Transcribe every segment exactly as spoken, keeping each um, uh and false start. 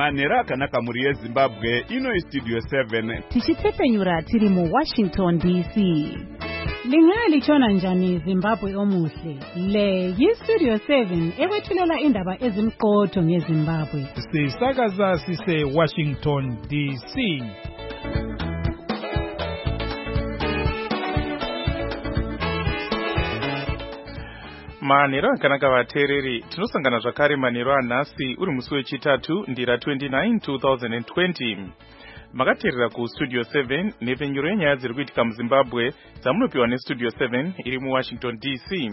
Manhero akanaka muri yeZimbabwe, ino iStudio seven. Tichitepenyura tiri mu Washington D C. Lingali chona njani Zimbabwe omuhle. Le yiStudio seven ekwethulela indaba ezimqotho ngeZimbabwe. Sisakaza sise Washington D C. Manhero akanaka vateereri, tinosangana zvakare manhero anhasi uri musi wechitatu ndira twenty-nine twenty twenty. Makateerera kuStudio seven nepfenyuro yenyaya dziri kuitika muZimbabwe dzamunopiwa neStudio seven iri muWashington D C.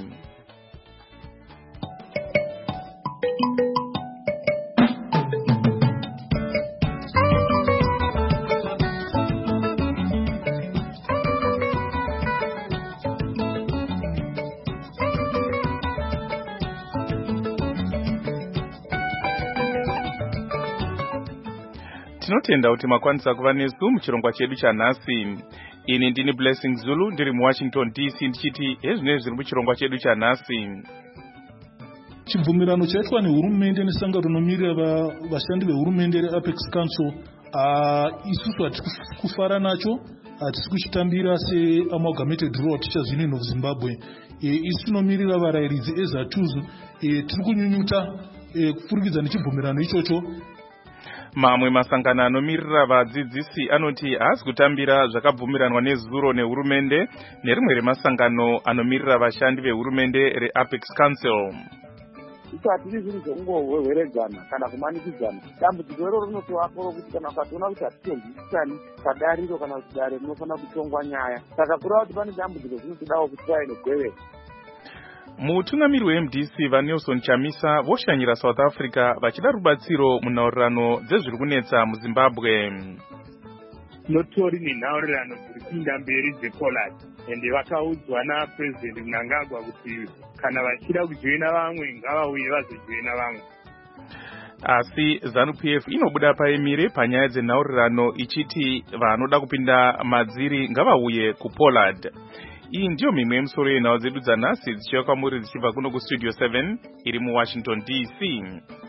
Tinotenda kuti makwanisa kuva nesu muchirongwa chedu chanhasi. Ini ndini Blessing Zulu ndiri muWashington D C ndichiti hezvinezvi zviri muchirongwa chedu chanhasi. Chibvumirano chaitwa nehurumende nesangano rinomirira vashandi vehurumende reApex Council isusu hatisi kufara nacho, hatisi kuchitambira seamalgamated law teachers union of Zimbabwe. Isu tinomirira varayiridzi ezatuzu, tiri kunyunyuta kupfurikidza nechibvumirano ichocho. Mamwe masangano anomirira vadzidzisi anoti haasi kutambira zvakabvumiranwa nezuro nehurumende nerimwe remasangano anomirira vashandi vehurumende reApex Council. Ito hatiri zvinhu zvekungohweredzana kana kumanikidzana. Dambudziko iro rinotovapo rokuti kana ukatoona kuti hatitonzwisisani padariro kana kuti dare rinofanira kutongwa nyaya. Saka kureva kuti pane dambudziko zvinotodawo kuti tive negwevera. Mutungamiri weM D C vaNelson Chamisa voshanyira South Africa vachida rubatsiro munhaurirano dzezviri kunetsa muZimbabwe. Notori nenhaurirano dziri kuenda mberi dzePollard ende vakaudzwa naPresident Mnangagwa kuti kana vachida kujoina vamwe ngavauye vazojoina vamwe. Asi ZANU-P F inobuda paimire panyaya dzenhaurirano ichiti vanoda kupinda madziri ngavauye kuPollard. Iyi ndiyo mimwe yemusoro yenhau dzedu dzanhasi dzichiuya kwamuri dzichibva kuno kuStudio seven iri muWashington D C.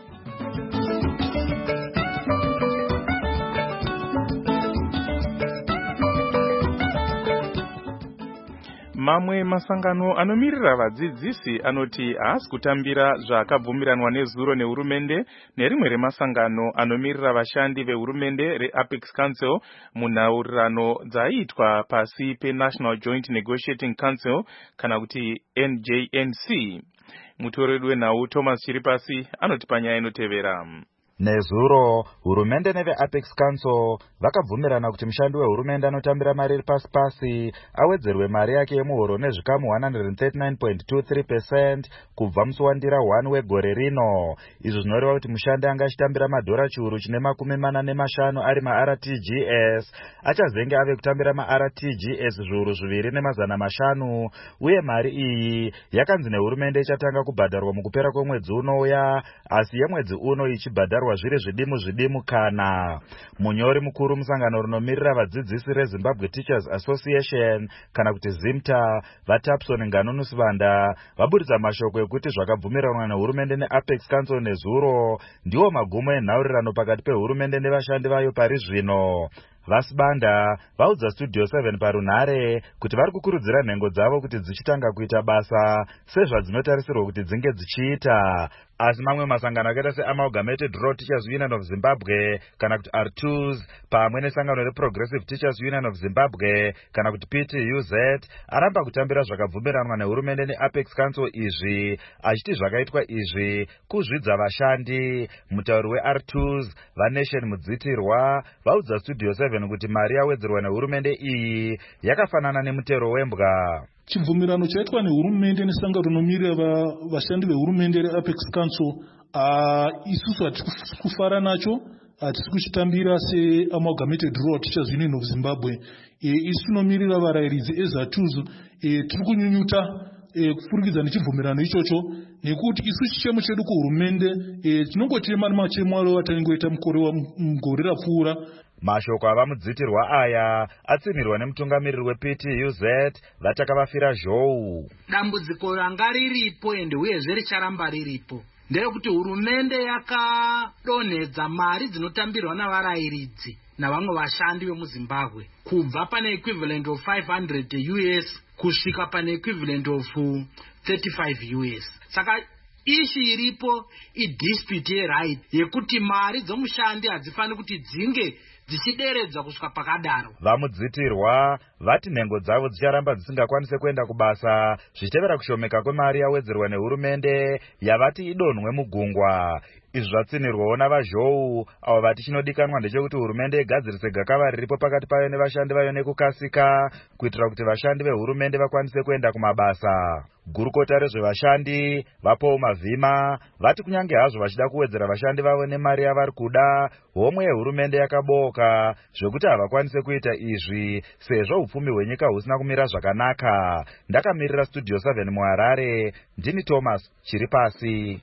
Mamwe masangano anomirira vadzidzisi anoti haasi kutambira zvakabvumiranwa nezuro nehurumende nerimwe remasangano anomirira vashandi vehurumende reApex Council munhaurirano dzaiitwa pasi peNational Joint Negotiating Council kana kuti N J N C. Mutoreri wenhau Thomas Chiripasi anoti panyaya inotevera. Nezuro, hurumende neveApex Council vakabvumirana kuti mushandi wehurumende anotambira mari iri pasi pasi awedzerwe mari yake yemuhoro nezvikamu one hundred thirty-nine point two three percent kubva musi wandira one wegore rino. Izvo zvinoreva kuti mushandi anga achitambira madhora chiuru chine makumi mana nemashanu ari maR T G S achazenge ave kutambira maR T G S zviuru zviviri nemazana mashanu, uye mari iyi yakanzi nehurumende ichatanga kubhadharwa mukupera kwemwedzi unouya, asi yemwedzi uno ichibhadharwa zviri zvidimu zvidimu kana. Munyori mukuru musangano rinomirira vadzidzisi reZimbabwe Teachers Association kana kuti ZIMTA vaTapson Nganonusivanda vaburitsa mashoko ekuti zvakabvumiranwa nehurumende neApex Council nezuro ndiwo magumo enhaurirano pakati pehurumende nevashandi vayo pari zvino. Vasibanda vaudza Studio seven parunhare kuti vari kukurudzira nhengo dzavo kuti dzichitanga kuita basa sezvadzinotarisirwa kuti dzinge dzichiita. Asi mamwe masangano akaita seAmalgamated Law Teachers Union of Zimbabwe kana kuti R two S pamwe nesangano reProgressive Teachers Union of Zimbabwe kana kuti P T U Z aramba kutambira zvakabvumiranwa nehurumende neApex Council izvi, achiti zvakaitwa izvi kuzvidza vashandi. Mutauri weR two S vaNation Mudzitirwa vaudza Studio seven kuti mari yawedzerwa nehurumende iyi yakafanana nemutero wembwa. Chibvumirano chaitwa nehurumende nesangano rinomirira vashandi vehurumende reApex Council isusu hatisi kufara nacho, hatisi kuchitambira seamalgamated law teachers union of Zimbabwe. Isu tinomirira varayiridzi ezatuzu, tiri kunyunyuta kupfurikidza nechibvumirano ichocho nekuti isu chichemo chedu kuhurumende tinongochema nemachemo aro atangoita mugore rapfuura. Mashoko avamudzitirwa aya atsimirwa nemutungamiriri weP T U Z vatakavafira zhou. Dambudziko ranga riripo ende uyezve richaramba riripo. ndeyekuti hurumende yakadonhedza mari dzinotambirwa navarayiridzi navamwe vashandi vemuzimbabwe kubva pane equivalent of five hundred U S kusvika pane equivalent of thirty-five U S. Saka ishi iripo idispute yeright yekuti mari dzomushandi hadzifani kuti dzinge dzichideredzwa kusvika pakadaro. Vamudzitirwa vati nhengo dzavo dzicharamba dzisingakwanise kuenda kubasa zvichitevera kushomeka kwemari yawedzerwa nehurumende yavati idonhwe mugungwa. Izvi zvatsinirwawo navazhou avo vati chinodikanwa ndechekuti hurumende igadzirise gakava riripo pakati payo nevashandi vayo nekukasika kuitira kuti vashandi vehurumende vakwanise kuenda kumabasa. Gurukota rezvevashandi vaPaul Mavhima vati kunyange hazvo vachida kuwedzera vashandi vavo nemari yavari kuda, homwe yehurumende yakaboka zvekuti havakwanise kuita izvi sezvo upfumi hwenyika husina kumira zvakanaka. Ndakamirira Studio seven muHarare, ndini Thomas Chiripasi.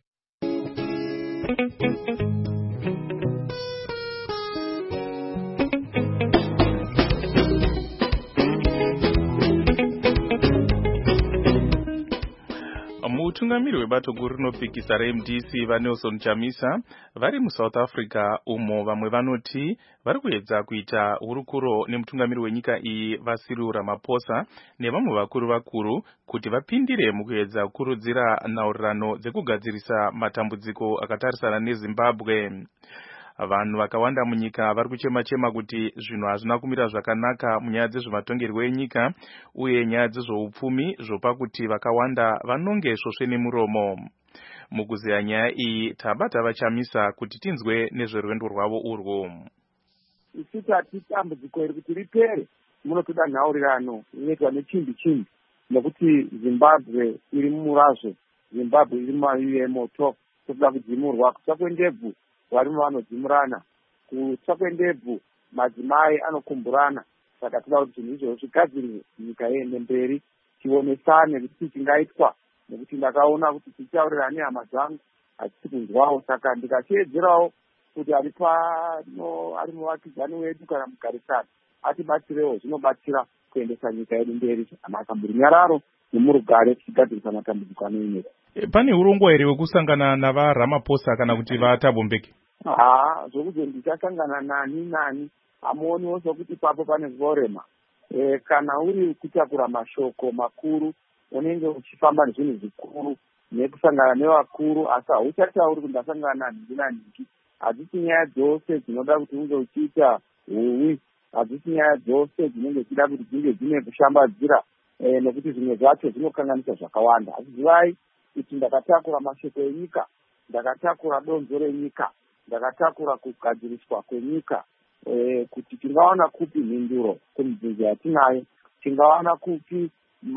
Mutungamiri webato guru rinopikisa reM D C vaNelson Chamisa vari muSouth Africa umo vamwe vanoti vari kuedza kuita hurukuro nemutungamiri wenyika iyi vaCyril Ramaphosa nevamwe vakuru vakuru kuti vapindire mukuedza kukurudzira nhaurirano dzekugadzirisa matambudziko akatarisana neZimbabwe. Vanhu vakawanda munyika vari kuchema-chema kuti zvinhu hazvina kumira zvakanaka munyaya dzezvematongerwo enyika uye nyaya dzezvoupfumi zvopa kuti vakawanda vanonge svosve nemuromo. Mukuziya nyaya iyi tabata vaChamisa kuti tinzwe nezverwendo rwavo urwu. Isu tati dambudziko iri kuti ripere munotoda nhaurirano inoitwa nechimbi chimbi nekuti Zimbabwe iri murazvo, Zimbabwe iri mumavivi emoto, toda kudzimurwa kusa kwendebvu varume vanodzimurana, kutsva kwendebvu madzimai anokumburana. Saka toda kuti zvinhu izvozvo zvigadzirwe nyika iende mberi, tionesane kuti chingaitwa, nekuti ndakaona kuti tichaurirana nehama dzangu hatisi kunzwawo. Saka ndikateedzerawo kuti ari pano ari muvakidzani wedu kana mugarisani atibatsirewo, zvinobatsira kuendesa nyika yedu mberi zvakanaka murunyararo nemurugare tichigadzirisa matambudziko anoineka. Pane urongwa here hwekusangana navaRamaphosa kana kuti vaThabo Mbeki? Haa, zvokuti ndichasangana nani nani hamuoniwo sokuti papo pane zvorema. E, kana uri kutakura mashoko makuru unenge uchifamba nezvinhu zvikuru nekusangana nevakuru, asi hauchatauri kuti ndasangana nanhingi nanhingi. Hadzisi nyaya dzose dzinoda kuti unge uchiita huwi, hadzisi nyaya dzose dzinenge dzichida kuti dzinge dzine kushambadzira, e, nekuti zvimwe zvacho zvinokanganisa zvakawanda. Asi zivai kuti ndakatakura mashoko enyika, ndakatakura donzo renyika, ndakatakura kugadziriswa kwenyika, e, kuti tingawana kupi mhinduro kumibvunzo yatinayo, tingawana kupi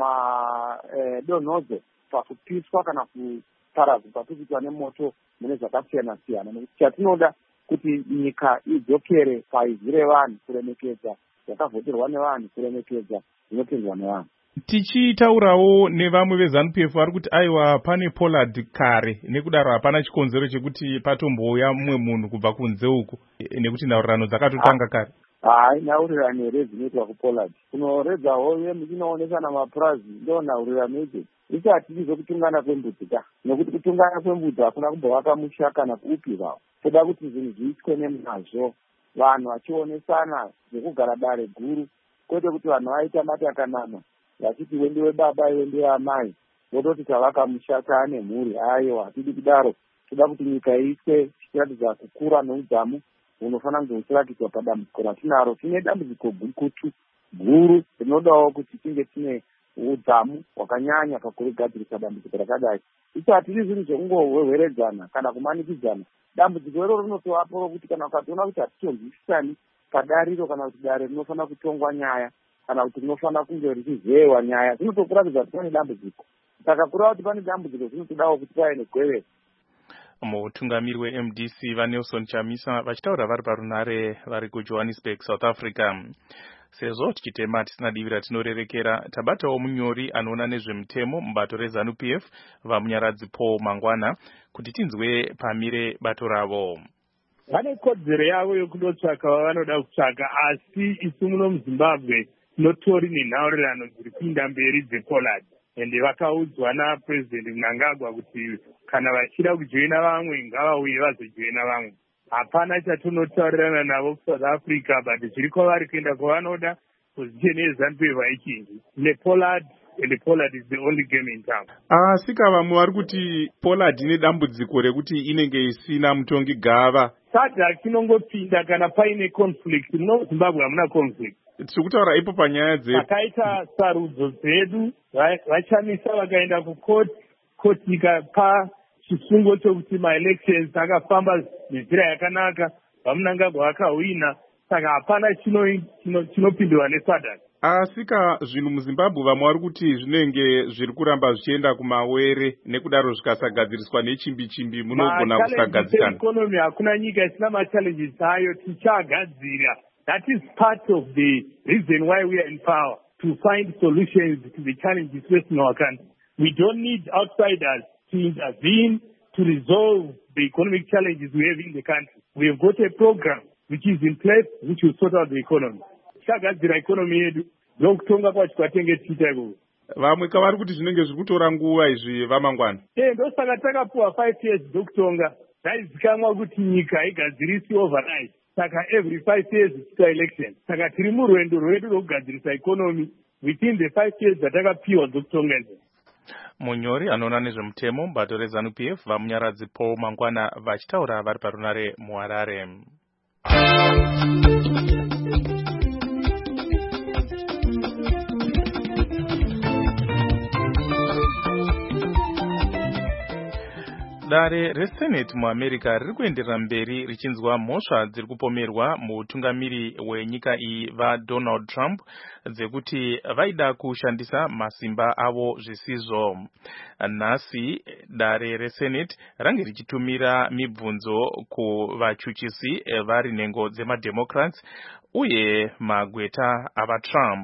madonhodzo e, pakupiswa kana kuparadzwa pakuitwa nemoto mune zvakasiyana siyana. Nekuti chatinoda kuti nyika idzokere paizi revanhu, kuremekedza zvakavhoterwa nevanhu, kuremekedza zvinotendwa nevanhu. Tichitaurawo nevamwe veZANU P F vari kuti aiwa pane Pollard kare, nekudaro hapana chikonzero chekuti patombouya mumwe munhu kubva kunze uku, nekuti nhaurirano dzakatotanga kare. Hai, nhaurirano here dzinoitwa kuPollard kunoredza hoye muchinoonesa mapurazi ndo nhaurirano idzi. Isi hatichizo kutungana kwembudzi ka, nekuti kutungana kwembudzi hakuna kumbovaka musha kana kuupi vavo. Toda kuti zvinhu zviitwe nemazvo, vanhu vachionesana zvekugara dare guru, kwete kuti vanhu vaita matakanana vachiti wende webaba wende wamai vototi tavaka musha taane mhuri. Aiwa, hatidi kudaro. Toda kuti nyika iitwe chichiratidza kukura neudzamu hunofanira kunge huchiratidzwa padambudziko ratinaro. Tine dambudziko gukutu guru rinodawo kuti tinge tine udzamu hwakanyanya pakurigadzirisa dambudziko rakadai. Isi hatidi zvinhu zvekungohweheredzana kana kumanikidzana. Dambudziko iroro rinotovapo rokuti kana ukatoona kuti hatitonzwisisani padariro kana kuti dare rinofanira kutongwa nyaya kana kuti rinofanira kunge richizeewa nyaya, zvinotokuratidza kuti pane dambudziko. Saka kureva kuti pane dambudziko zvinotodawo kuti pave negwevero. Mutungamiri weM D C vaNelson Chamisa vachitaura vari parunare vari kuJohannesburg, South Africa. Sezvo tichitema tisina divi ratinorerekera, tabatawo munyori anoona nezvemutemo mubato reZANU P F vaMunyaradzi Paul Mangwana kuti tinzwe pamire bato ravo. Vane kodzero yavo yokunotsvaka vavanoda kutsvaka, asi isu muno muZimbabwe tinotori nenhaurirano dziri kuinda mberi dzePollard. ende vakaudzwa napresident Mnangagwa kuti kana vachida kujoina vamwe ngavauye vazojoina vamwe. Hapana chatonotaurana navo South Africa, but zviri kwavari kuenda kwavanoda. Position yeZANU-PF haichinji. NePollard, and Pollard is the only game in town. Asika vamwe vari kuti Pollard ine dambudziko rekuti inenge isina mutongi gava. SADC inongopinda kana paine conflict. No, Zimbabwe hamuna conflict. Tiri kutaura ipo panyaya dze vakaita sarudzo dzedu vachamisa vakaenda kucourt, court ikapa chisungo chokuti maelections akafamba nenzira yakanaka, vaMnangagwa vakahwina, saka hapana chinopindwa neSADC. Asika zvinhu muZimbabwe vamwe vari kuti zvinenge zviri kuramba zvichienda kumawere, nekudaro zvikasagadziriswa nechimbi chimbi munogona kusagadzikana. Economy hakuna nyika isina machallenges ayo, tichagadzira. That is part of the reason why we are in power, to find solutions to the challenges facing our country. We don't need outsiders to intervene to resolve the economic challenges we have in the country. We have got a program which is in place which will sort out the economy. Chagadzira economy yedu ndokutonga kwacho kwatenge tiita ikoko. Vamwe kavari kuti zvinenge zviri kutora nguva izvi vamangwana. Eh, ndosaka takapuwa five years ndokutonga. Zvaizikanwa kuti nyika haigadzirisi overnight. Saka every five years tiita election. Saka tiri murwendo rwedu rwokugadzirisa economy within the five years dzatakapiwa dzokutonga idzi. Munyori anoona nezvemutemo mubato reZANU-PF vamunyaradzi Paul Mangwana vachitaura vari parunare muHarare. Dare reSenate muAmerica riri kuenderera mberi richinzwa mhosva dziri kupomerwa mutungamiri wenyika iyi vaDonald Trump dzekuti vaida kushandisa masimba avo zvisizvo. Nhasi dare reSenate range richitumira mibvunzo kuvachuchisi vari nhengo dzemaDemocrats uye magweta avaTrump.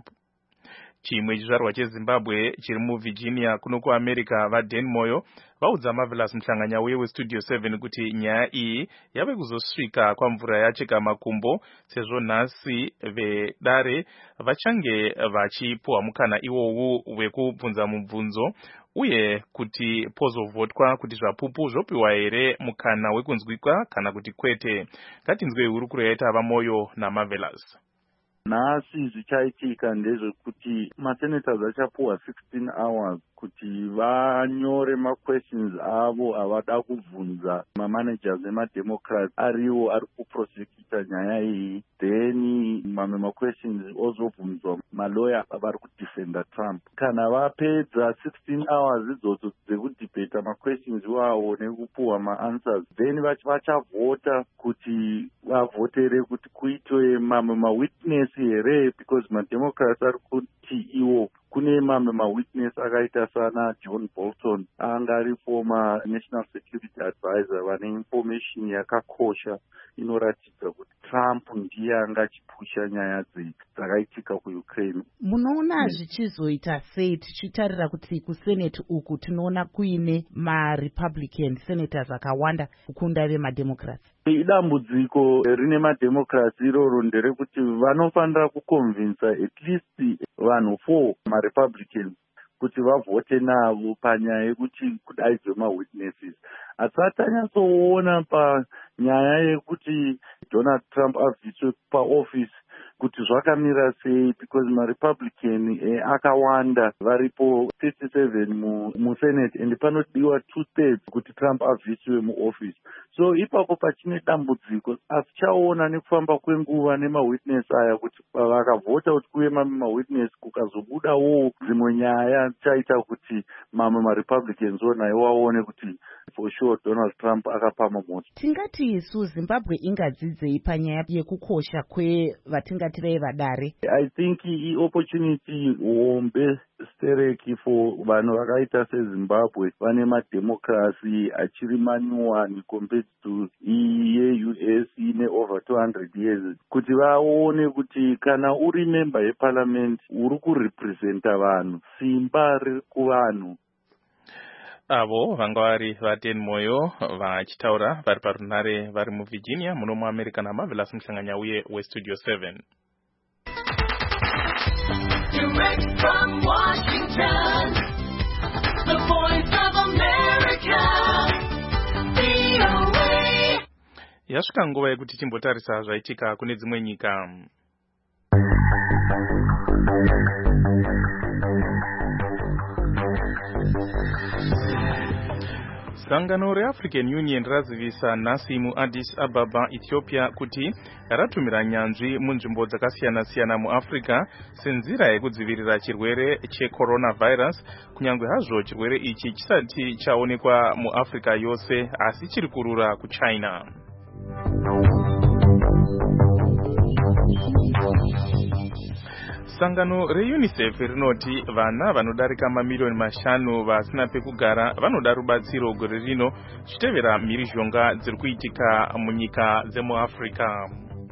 Chimwe chizvarwa cheZimbabwe chiri muVirginia kuno kuAmerica vaDan Moyo vaudza Marvelous Mhlanganya uye weStudio seven kuti nyaya iyi yave kuzosvika kwamvura yacheka makumbo sezvo nhasi vedare vachange vachipuwa mukana iwowu wekubvunza mubvunzo uye kuti pozovhotwa kuti zvapupu zvopiwa here mukana wekunzwikwa kana kuti kwete. Ngatinzwe hurukuro yaita vaMoyo naMarvelous. Nhasi zvichaitika ndezvekuti masenators achapuwa sixteen hours kuti vanyore maquestions avo avada kubvunza mamanagers emademocrats ariwo ari kuprosecuta nyaya iyi, then mamwe maquestions ozobvunzwa malawyer avari kudefenda Trump. Kana vapedza sixteen hours idzodzo dzekudebata maquestions iwawo nekupuwa maanswers, then vachavhota kuti vavhotere kuti kuitwe mamwe mawitness here, because mademocrats ari kuti iwo kune mamwe mawitness akaita sana John Bolton anga ari former national security advisor vane information yakakosha inoratidza kuti Trump ndiye anga achipusha nyaya dzakaitika kuUkraine. Munoona zvichizoita sei tichitarira kuti kuSenate uku tinoona kuine maRepublican senators akawanda kukunda vemademocrats? Idambudziko rine mademocrats iroro nderekuti vanofanira kuconvinsa at least vanhu four maRepublicans kuti vavhote navo panyaya yekuti kudaidzwe mawitnesses. Asi atanyatsoona panyaya yekuti Donald Trump abviswe paoffice kuti zvakamira sei, because maRepublican eh, akawanda varipo thirty-seven muSenate and panodiwa two thirds kuti Trump abviswe muoffice. So ipapo pachine dambudziko, asi chaona nekufamba kwenguva nemawitness aya kuti vakavhota kuti kuve mamwe mawitness kukazobudawo dzimwe nyaya chaita kuti mamwe maRepublicans onayo waone kuti for sure Donald Trump akapama moto. Tingati isu Zimbabwe ingadzidzei panyaya yekukosha kwevatingati vevadare? I think i opportunity hombe stereki for vanhu vakaita seZimbabwe vane mademocracy achiri manyuwani compared to ye-U S ine over two hundred years, kuti vaone kuti kana uri member yeparliament uri kurepresenta vanhu, simba riri kuvanhu. Avo vanga vari vaDan Moyo vachitaura vari parunare vari muVirginia muno muAmerica naMarvelous Mhlanganya uye weStudio seven. Direct from Washington, Yasvika nguva yekuti timbotarisa zvaitika kune dzimwe nyika. Sangano reAfrican Union razivisa nhasi muAddis Ababa, Ethiopia kuti ratumira nyanzvi munzvimbo dzakasiyana-siyana muAfrica senzira yekudzivirira chirwere checoronavirus, kunyange hazvo chirwere ichi chisati chaonekwa muAfrica yose asi chiri kurura kuChina. Sangano reUNICEF rinoti vana vanodarika mamiliyoni mashanu vasina pekugara vanoda rubatsiro gore rino chitevera mhirizhonga dziri kuitika munyika dzemuAfrica.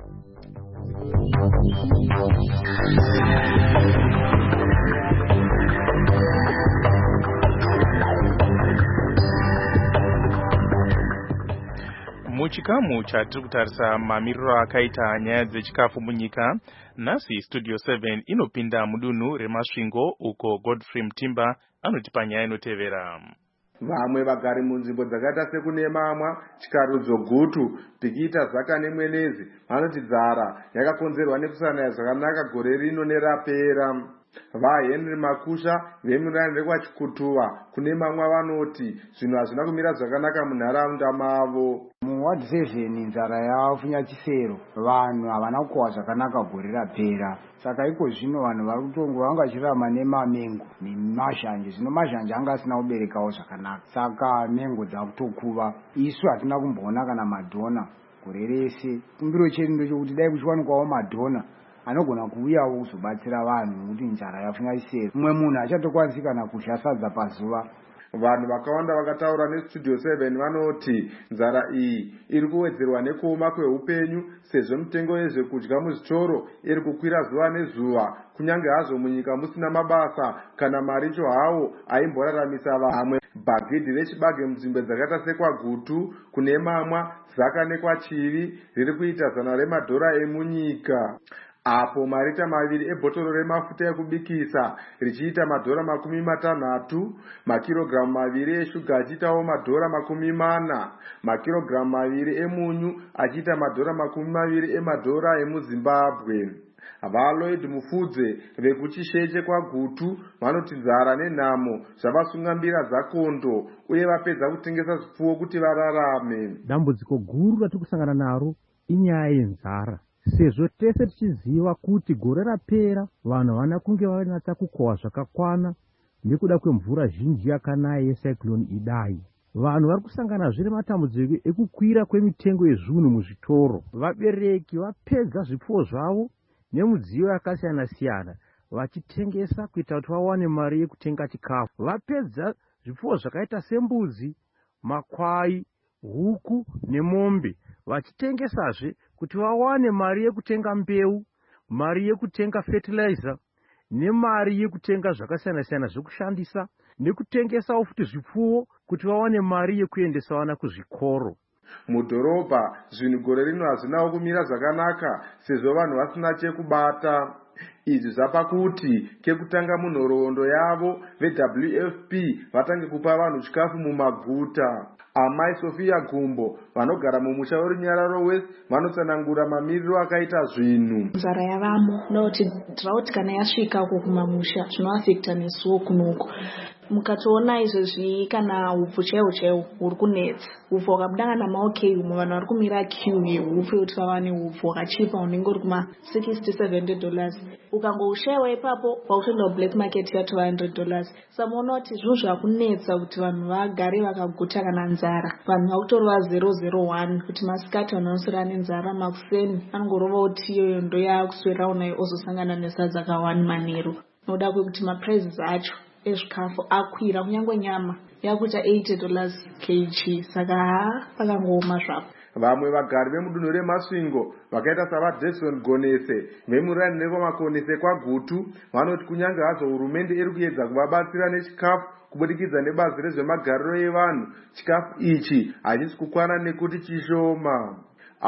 Muchikamu chatiri kutarisa mamiriro akaita nyaya dzechikafu munyika, nhasi Studio seven inopinda mudunhu remasvingo uko Godfrey Mtimba anotipa nyaya inotevera. Vamwe vagari munzvimbo dzakaita sekune mamwa, chikarudzo gutu, Pikita Zaka neMwenezi vanoti nzara yakakonzerwa nekusanaya zvakanaka gore rino nerapera. VaHenry Makusha vemunani rekwachikutuwa kune mamwa vanoti zvinhu hazvina kumira zvakanaka munharaunda mavo. Muward seven nzara yafunya chisero, vanhu havana kukohwa zvakanaka gore rapera. Saka iko zvino vanhu vari kutongo vanga vachirarama nemamengo nemashanje. Zvino mashanje anga asina kuberekawo zvakanaka, saka mengo dzakutokuva. Isu hatina kumboona kana madhona gore rese. Kumbiro chedu ndechokuti dai kuchiwanikwawo madhona anogona kuuyawo kuzobatsira vanhu kuti nzara yafunya chisero. Mumwe munhu achatokwanisi kana kudya sadza pazuva. Vanhu vakawanda vakataura neStudio seven vanoti nzara iyi iri kuwedzerwa nekuoma kweupenyu sezvo mitengo yezvekudya muzvitoro iri kukwira zuva nezuva, kunyange hazvo munyika musina mabasa kana maricho hawo aimboraramisa vamwe. Bhagidhi rechibage munzvimbo dzakaita sekwaGutu, kune mamwa, Zaka nekwaChivi riri kuita zana remadhora emunyika, apo marita maviri ebhotoro remafuta ekubikisa richiita madhora makumi matanhatu, makirogiramu maviri eshuga achiitawo madhora makumi mana, makirogiramu maviri emunyu achiita madhora makumi maviri emadhora emuZimbabwe. VaLloyd Mufudze vekuchisheche kwaGutu vanoti nzara nenhamo zvavasunga mbira dzakondo uye vapedza kutengesa zvipfuwo kuti vararame. Dambudziko guru ratiri kusangana naro inyaya yenzara, sezvo tese tichiziva kuti gore rapera vanhu havana kunge vanatsa kukohwa zvakakwana nekuda kwemvura zhinji yakanaya yecyclone Idai. Vanhu vari kusangana zviri matambudziko ekukwira kwemitengo yezvinhu muzvitoro. Vabereki vapedza zvipfuwo zvavo nemudziyo yakasiyana-siyana vachitengesa kuita kuti vawane mari yekutenga chikafu. Vapedza zvipfuwo zvakaita sembudzi, makwai, huku nemombe vachitengesazve kuti vawane mari yekutenga mbeu, mari yekutenga fertilizer nemari yekutenga zvakasiyana-siyana zvekushandisa, nekutengesawo futi zvipfuwo kuti vawane mari yekuendesa vana kuzvikoro. Mudhorobha zvinhu gore rino hazvinawo kumira zvakanaka sezvo vanhu vasina chekubata. Izvi zvapa kuti kekutanga munhoroondo yavo veW F P vatange kupa vanhu chikafu mumaguta. Amai Sofia Gumbo vanogara mumusha weRunyararo West vanotsanangura mamiriro akaita zvinhu. Nzara yavamo noti drought kana yasvika uko kumamusha zvinoafekta nesuwo kunuko. Mukatoona izvezvi kana upfu chaiwo chaiwo huri kunetsa, upfu hwakabuda namaokei umwe vanhu vari kumira queue yeupfu kuti vawane upfu hwakachipa unenge uri kuma sixty seventy dollars. Ukangoushayiwa ipapo pautoenda kublack market ya two hundred dollars. Samuona kuti zvinhu zvakunetsa kuti vanhu vagare vakaguta kana nzara. Vanhu vakutorova zero zero one kuti masikati vanhu vanoswera nenzara, makuseni anongorova kuti iyoyo ndo yakuswera unayo ozosangana nesadza kawani manheru. Noda kwekuti maprices acho ezvikafu akwira, kunyange nyama yakuita eighty dollars kg, saka pakangooma zvapo. Vamwe vagari vemudunhu remasvingo vakaita savaJackson Gonese vemurani nekwamakonese kwaGutu vanoti kunyange hazvo hurumende iri kuedza kuvabatsira nechikafu kubudikidza nebazi rezvemagariro evanhu, chikafu ichi hachisi kukwana nekuti chishoma.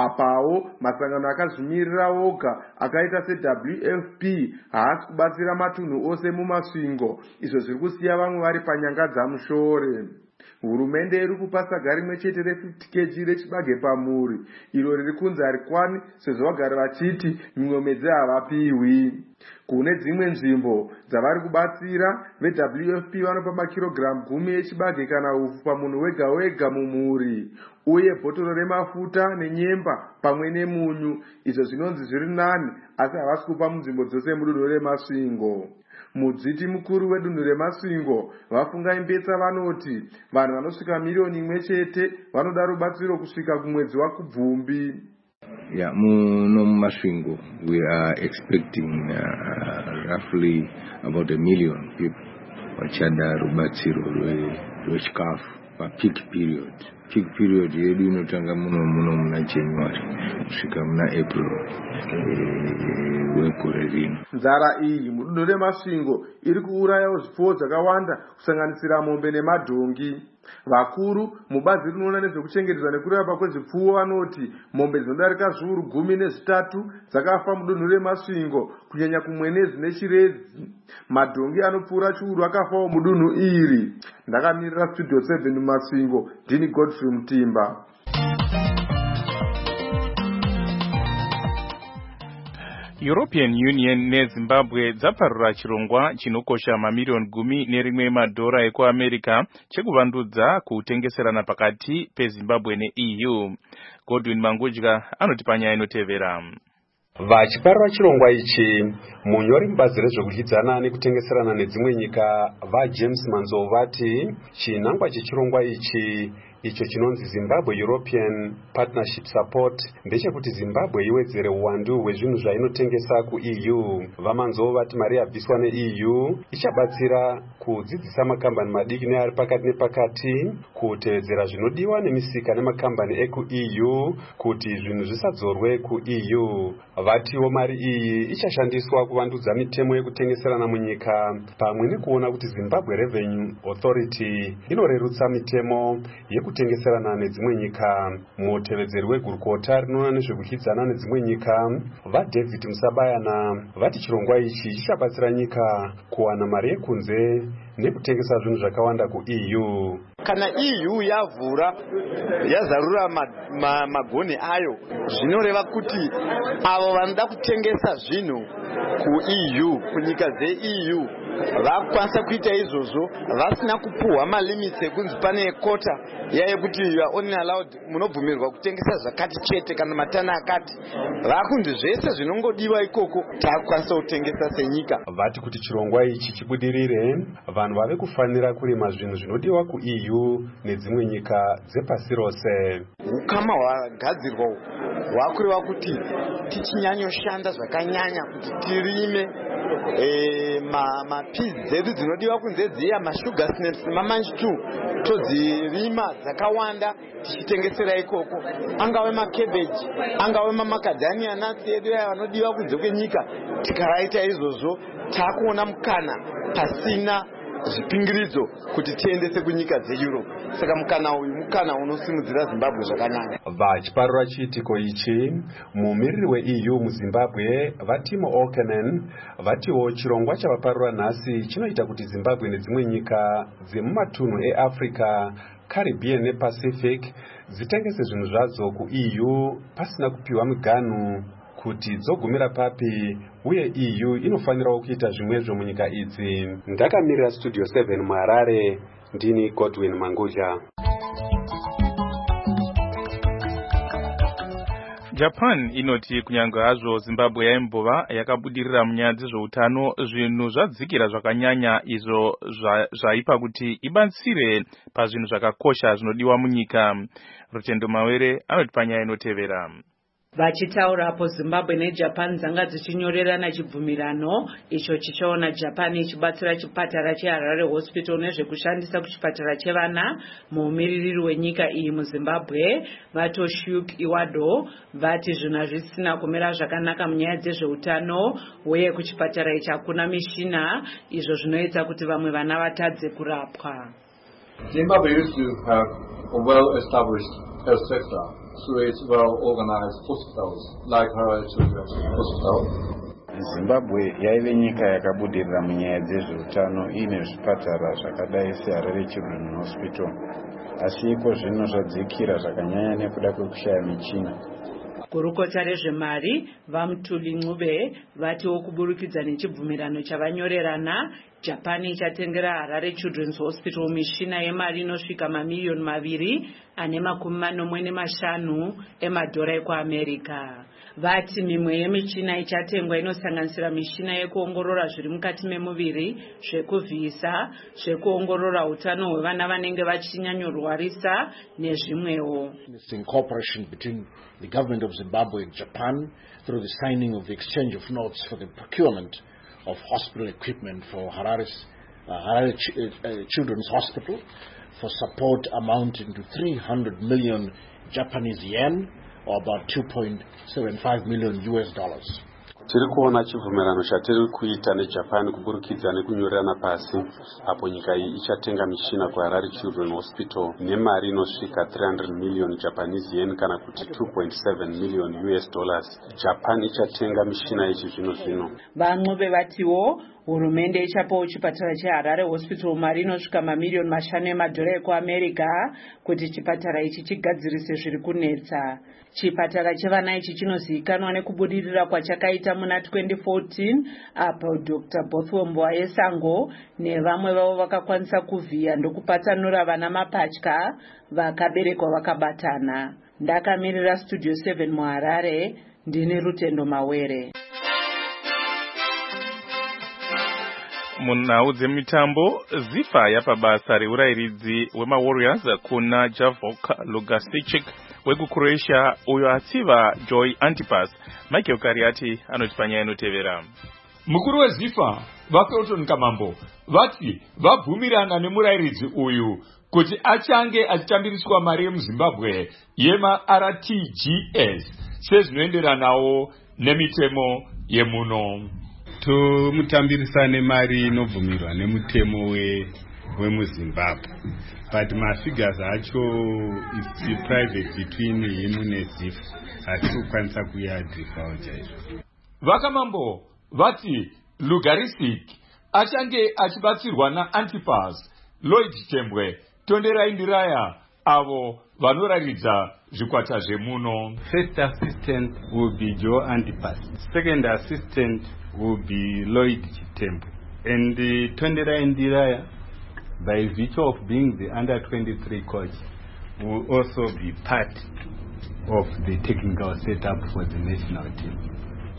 Apawo masangano akazvimirira woga akaita seW F P haasi kubatsira matunhu ose mumasvingo, izvo zviri kusiya vamwe vari panyanga dzamushore. hurumende iri kupa saga rimwe chete re-fifty kilograms rechibage pamhuri, iro riri kunzi harikwani sezvo vagari vachiti mimwe mwedzi havapiwi. Kune dzimwe nzvimbo dzavari kubatsira, ve-W F P vanopa makirogiramu gumi echibage kana upfu pamunhu wega wega mumhuri, uye bhotoro remafuta nenyemba pamwe nemunyu, izvo zvinonzi zviri nani, asi havasi kupa munzvimbo dzose mudunhu reMasvingo. Mudziti mukuru wedunhu reMasvingo vafungai Mbetsa vanoti vanhu vanosvika miriyoni imwe chete vanoda rubatsiro kusvika kumwedzi waKubvumbi. Yeah, muno muMasvingo we are expecting uh, roughly about a million people vachada rubatsiro rwechikafu papeak period. Peak period yedu inotanga muno muno muna January kusvika muna April wegore rino. Nzara iyi mudunhu reMasvingo iri kuurayawo zvipfuwo zvakawanda kusanganisira mombe nemadhongi. Vakuru mubazi rinoona nezvekuchengetedzwa nekurapa kwezvipfuwo vanoti mombe dzinodarika zviuru gumi nezvitatu dzakafa mudunhu reMasvingo, kunyanya kumwenezi neChirezi. Madhongi anopfuura chiuru akafawo mudunhu iri. Ndakamirira Studio seven muMasvingo, ndini Godfrey Mutimba. European Union neZimbabwe dzaparura chirongwa chinokosha mamiliyoni gumi nerimwe madhora ekuAmerica chekuvandudza kutengeserana pakati peZimbabwe neE U. Godwin Mangudya anoti panyaya inotevera. Vachiparura chirongwa ichi, munyori mubazi rezvekudyidzana nekutengeserana nedzimwe nyika vaJames Manzo vati chinangwa chechirongwa ichi icho chinonzi Zimbabwe European Partnership Support ndechekuti Zimbabwe iwedzere uwandu hwezvinhu zvainotengesa kuE U. Vamanzo vati mari yabviswa neE U ichabatsira kudzidzisa makambani madiki neari pakati nepakati kutevedzera zvinodiwa nemisika nemakambani ekuE U kuti zvinhu zvisadzorwe kuE U. Vatiwo mari iyi ichashandiswa kuvandudza mitemo yekutengeserana munyika pamwe nekuona kuti Zimbabwe Revenue Authority inorerutsa mitemo yekutengeserana nedzimwe nyika. Mutevedzeri wegurukota rinoona nezvekudyidzana nedzimwe nyika vaDavid Musabayana vati chirongwa ichi chichabatsira nyika kuwana mari yekunze nekutengesa zvinhu zvakawanda kuE U. Kana E U yavhura yazarura magoni ma, ayo zvinoreva kuti avo vanoda kutengesa zvinhu kuE U kunyika dzeE U vakukwanisa kuita izvozvo vasina kupuhwa malimits ekunzi pane kota yayekuti you are only allowed munobvumirwa kutengesa zvakati chete kana matana akati. Vakundi zvese zvinongodiwa ikoko takukwanisa kutengesa senyika. Vati kuti chirongwa ichi chibudirire vanhu vave kufanira kurima zvinhu zvinodiwa kuE U nedzimwe nyika dzepasi rose. Ukama hwagadzirwa hwakureva kuti tichinyanyoshanda zvakanyanya kuti tirime E, mapizi ma dzedu dzinodiwa kunze dziya masugar snaps mamanjitu todzirima dzakawanda tichitengesera ikoko, angave macabbage angave mamakadhania nuts edu aya vanodiwa kunze kwenyika. Tikaraita izvozvo takuona mukana pasina zvipingiridzo kuti tiendese kunyika dzeEurope. Saka mukana uyu mukana unosimudzira Zimbabwe zvakanyanya. Vachiparura chiitiko ichi, mumiriri weE U muZimbabwe Vatimo Okenen vatiwo chirongwa chavaparura nhasi chinoita kuti Zimbabwe nedzimwe nyika dzemumatunhu eAfrica, Caribbean nePacific dzitengese zvinhu zvadzo kuE U pasina kupiwa miganhu kuti dzogumira papi, uye E U inofanirawo kuita zvimwezvo munyika idzi. Ndakamirira Studio seven muHarare, ndini Godwin Mangudya. Japan inoti kunyange hazvo Zimbabwe yaimbova yakabudirira munyaya dzezveutano, zvinhu zvadzikira zvakanyanya izvo zvaipa kuti ibatsire pazvinhu zvakakosha zvinodiwa munyika. Rutendo Mawere anoti panyaya inotevera. Vachitaurapo Zimbabwe neJapan dzanga dzichinyorerana chibvumirano icho chichaona Japan ichibatsira chipatara cheHarare Hospital nezvekushandisa kuchipatara chevana. Muumiriri wenyika iyi muZimbabwe Vatoshuk Iwado vati zvinhu zvisina kumira zvakanaka munyaya dzezveutano, uye kuchipatara ichi hakuna mishina, izvo zvinoita kuti vamwe vana vatadze kurapwa. Zimbabwe used to have a well-established health sector through its well-organized hospitals, like Harare Children's Hospital. Zimbabwe yaive nyika yakabudirira munyaya dzezveutano ine zvipatara zvakadai seHarare Children's Hospital, asi iko zvino zvadzikira zvakanyanya nekuda kwekushaya michina. Gurukota rezvemari Vamtuli Ncube vatiwo kuburikidza nechibvumirano chavanyorerana, Japan ichatengera Harare Children's Hospital mishina yemari inosvika mamiliyoni maviri ane makumi manomwe nemashanu emadhora ekuAmerica. Vati mimwe yemichina ichatengwa inosanganisira mishina yekuongorora zviri mukati memuviri, zvekuvhisa, zvekuongorora utano hwevana vanenge vachinyanyorwarisa nezvimwewo. In cooperation between the government of Zimbabwe and Japan through the signing of the exchange of notes for the procurement of hospital equipment for Harare's, uh, Harare Ch uh, Children's Hospital for support amounting to three hundred million Japanese yen, or about two point seven five million U S dollars. Tiri kuona chibvumirano chatiri kuita neJapan kuburikidza nekunyorerana pasi apo nyika iyi ichatenga mishina kuHarare Children's Hospital nemari inosvika three hundred million Japanese yen kana kuti two point seven million U S dollars. Japan ichatenga mishina yechi zvino zvino. Vancube vatiwo hurumende ichapawo chipatara cheHarare Hospital mari inosvika mamiliyoni mashanu emadhora ekuAmerica kuti chipatara ichi chigadzirise zviri kunetsa. Chipatara chevana ichi chinozivikanwa nekubudirira kwachakaita muna twenty fourteen apo Doctor Bothwell Mbowayesango nevamwe vavo vakakwanisa kuvhiya ndokupatsanura vana mapatya vakaberekwa vakabatana. Ndakamirira Studio seven muHarare, ndine Rutendo Mawere. Munhau dzemitambo, Zifa yapabasa reurairidzi wemaWarriors kuna Javok Lugasic wekuCroatia uyo atsiva Joy Antipas. Michael Kariati anoti panyaya inotevera. Mukuru weZifa vaPelton Kamambo vati vabvumirana nemurairidzi uyu kuti achange achitambiriswa mari yemuZimbabwe yema R T G S sezvinoenderanawo nemitemo yemuno. Tomutambirisa nemari inobvumirwa nemutemo we wemuZimbabwe, but mafigures acho is private between him neZifa, hatikukwanisa kuyadhifa chaizvo. Vakamambo vati Lugarisic achange achibatsirwa naAntipas, Lloyd Chitembwe, Tonderai Ndiraya avo vanoraridza zvikwata zvemuno. First assistant will be Joe Antipas, second assistant will be Lloyd Chitembwe, and the Tonderai Ndiraya, by virtue of being the under twenty-three coach, will also be part of the technical setup for the national team.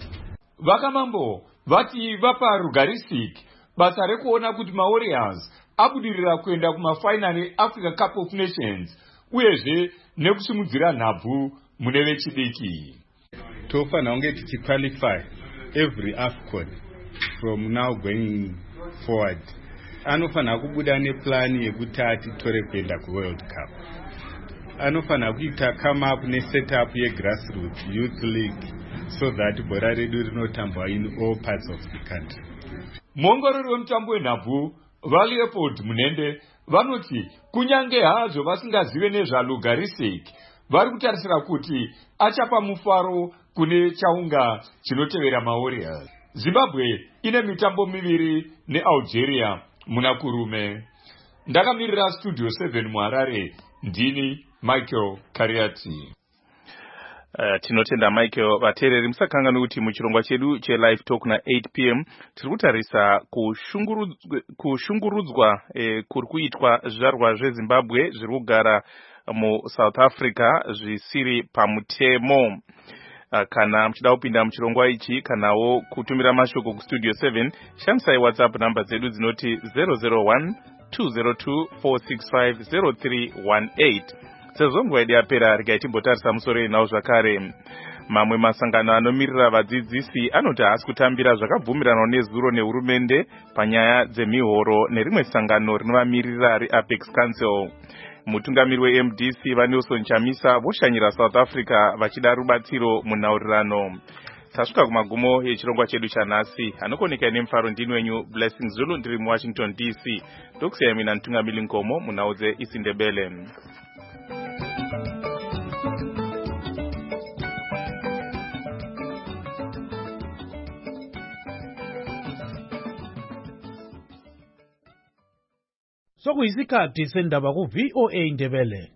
Vakamambo vati vapa Lugarisic basa rekuona kuti maWarriors abudirira kuenda kumafinal eAfrica Cup of Nations uyezve nekusimudzira nhabvu mune vechidiki. Tofanira kunge tichiqualify every AFCON from now going forward. Anofanira kubuda neplan yekuti atitore kuenda kuWorld Cup. Anofanira kuita come up nesetup yegrassroots youth league so that bhora redu rinotambwa in all parts of the country. Muongorori wemutambo wenhabvu vaLeopold Munende vanoti kunyange hazvo vasingazive nezvaLugarisic vari kutarisira kuti achapa mufaro kune chaunga chinotevera maWarriors. Zimbabwe ine mitambo miviri neAlgeria muna kurume. Ndakamirira Studio seven muHarare, ndini Michael Kariati. Uh, tinotenda Michael. Vateereri musakanganwe kuti muchirongwa chedu chelive talk na eight p m tiri kutarisa kushungurudzwa, kushungurudzwa eh, kuri kuitwa zvizvarwa zveZimbabwe zviri kugara mu South Africa zvisiri pamutemo. Uh, kana muchida kupinda muchirongwa ichi kanawo kutumira mashoko kustudio seven, shandisai WhatsApp namba dzedu dzinoti zero zero one two zero two four six five zero three one eight. Sezvo nguva yedu yapera regai timbotarisa musoro inawo zvakare. Mamwe masangano anomirira vadzidzisi anoti haasi kutambira zvakabvumiranwa nezuro nehurumende panyaya dzemihoro nerimwe sangano rinovamirira reApex Council. Mutungamiri weM D C vaNelson Chamisa voshanyira South Africa vachida rubatsiro munhaurirano. Tasvika kumagumo yechirongwa chedu chanhasi. Anokoneka nemufaro ndini wenyu Blessing Zulu, ndiri muWashington D C. Ndokusiyai mina Ntungamiri Nkomo munhau dzeIsindebele. sokuyisikhathi sendaba ku-V O A Ndebele.